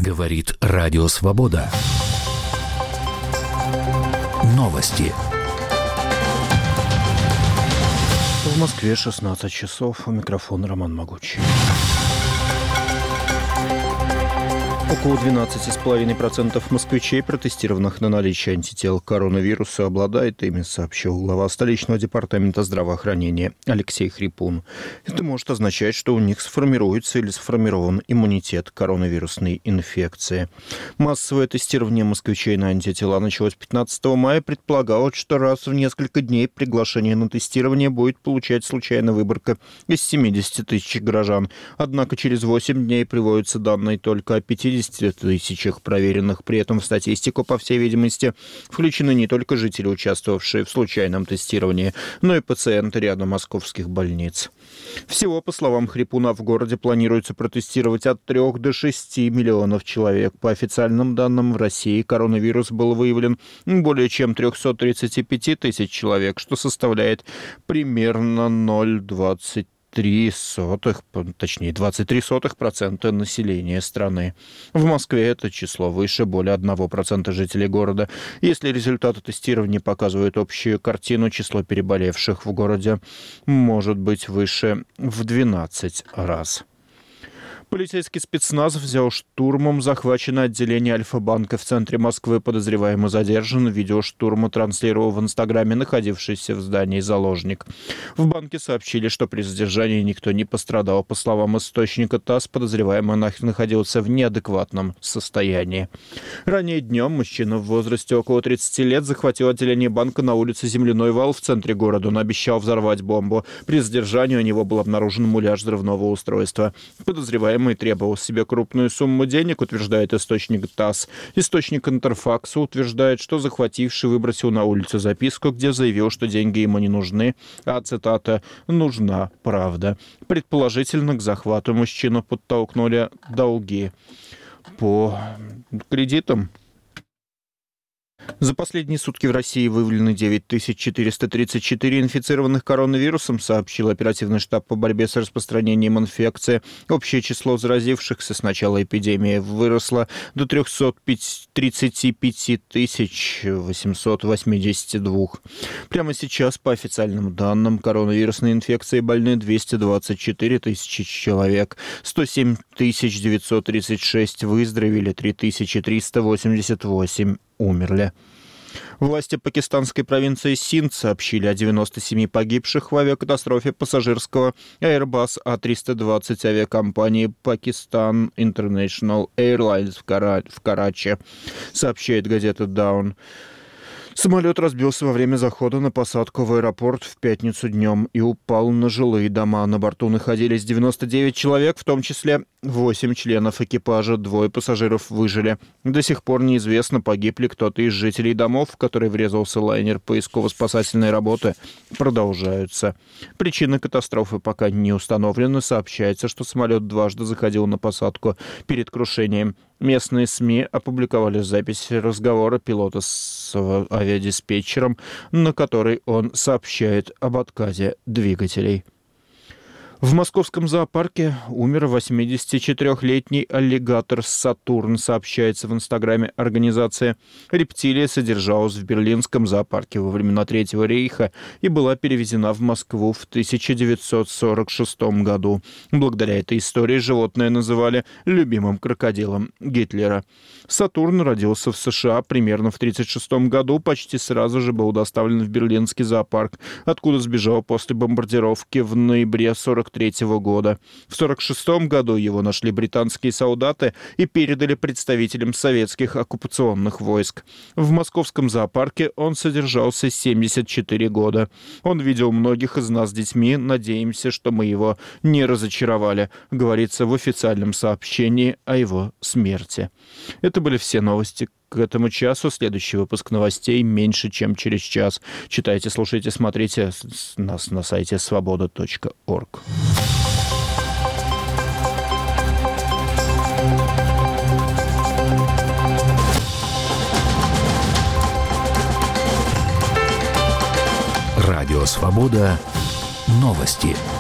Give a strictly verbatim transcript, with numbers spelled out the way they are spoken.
Говорит Радио Свобода. Новости. В Москве шестнадцать часов. У микрофона Роман Могучий. Около двенадцать целых пять десятых процента москвичей, протестированных на наличие антител к коронавирусу, обладает ими, сообщил глава столичного департамента здравоохранения Алексей Хрипун. Это может означать, что у них сформируется или сформирован иммунитет к коронавирусной инфекции. Массовое тестирование москвичей на антитела началось пятнадцатого мая. Предполагалось, что раз в несколько дней приглашение на тестирование будет получать случайная выборка из семидесяти тысяч горожан. Однако через восемь дней приводятся данные только о пятидесяти тысячах проверенных. При этом в статистику, по всей видимости, включены не только жители, участвовавшие в случайном тестировании, но и пациенты ряда московских больниц. Всего, по словам Хрипуна, в городе планируется протестировать от трёх до шести миллионов человек. По официальным данным, в России коронавирус был выявлен более чем триста тридцать пять тысяч человек, что составляет примерно ноль целых двадцать три сотых, точнее двадцать три сотых процента населения страны. В Москве это число выше более одного процента жителей города. Если результаты тестирования показывают общую картину, число переболевших в городе может быть выше в двенадцать раз. Полицейский спецназ взял штурмом захваченное отделение Альфа-банка в центре Москвы. Подозреваемый задержан. Видео штурма транслировал в Инстаграме находившийся в здании заложник. В банке сообщили, что при задержании никто не пострадал. По словам источника ТАСС, подозреваемый находился в неадекватном состоянии. Ранее днем мужчина в возрасте около тридцати лет захватил отделение банка на улице Земляной вал в центре города. Он обещал взорвать бомбу. При задержании у него был обнаружен муляж взрывного устройства. Подозреваемый требовал себе крупную сумму денег, утверждает источник ТАСС. Источник Интерфакса утверждает, что захвативший выбросил на улицу записку, где заявил, что деньги ему не нужны, а, цитата, «нужна правда». Предположительно, к захвату мужчину подтолкнули долги по кредитам. За последние сутки в России выявлены девять тысяч четыреста тридцать четыре инфицированных коронавирусом, сообщил оперативный штаб по борьбе с распространением инфекции. Общее число заразившихся с начала эпидемии выросло до трёхсот тридцати пяти тысяч восьмисот восьмидесяти двух. Прямо сейчас, по официальным данным, коронавирусной инфекцией больны двести двадцать четыре тысячи человек, сто семь тысяч девятьсот тридцать шесть выздоровели, три тысячи триста восемьдесят восемь умерли. Власти пакистанской провинции Синд сообщили о девяноста семи погибших в авиакатастрофе пассажирского Airbus А триста двадцать авиакомпании Pakistan International Airlines в, Кара... в Карачи, сообщает газета Даун. Самолет разбился во время захода на посадку в аэропорт в пятницу днем и упал на жилые дома. На борту находились девяносто девять человек, в том числе восемь членов экипажа, двое пассажиров выжили. До сих пор неизвестно, погиб ли кто-то из жителей домов, в который врезался лайнер. Поисково-спасательные работы продолжаются. Причины катастрофы пока не установлены. Сообщается, что самолет дважды заходил на посадку перед крушением. Местные СМИ опубликовали запись разговора пилота с авиадиспетчером, на которой он сообщает об отказе двигателей. В московском зоопарке умер восьмидесятичетырёхлетний аллигатор Сатурн, сообщается в инстаграме организации. Рептилия содержалась в берлинском зоопарке во времена Третьего рейха и была перевезена в Москву в тысяча девятьсот сорок шестом году. Благодаря этой истории животное называли любимым крокодилом Гитлера. Сатурн родился в США примерно в тридцать шестом году, почти сразу же был доставлен в берлинский зоопарк, откуда сбежал после бомбардировки в ноябре сорок третьего года. В сорок шестом году его нашли британские солдаты и передали представителям советских оккупационных войск. В московском зоопарке он содержался семьдесят четыре года. Он видел многих из нас с детьми, надеемся, что мы его не разочаровали, говорится в официальном сообщении о его смерти. Это были все новости к этому часу. Следующий выпуск новостей меньше, чем через час. Читайте, слушайте, смотрите нас на сайте свобода точка орг. Радио «Свобода». Новости.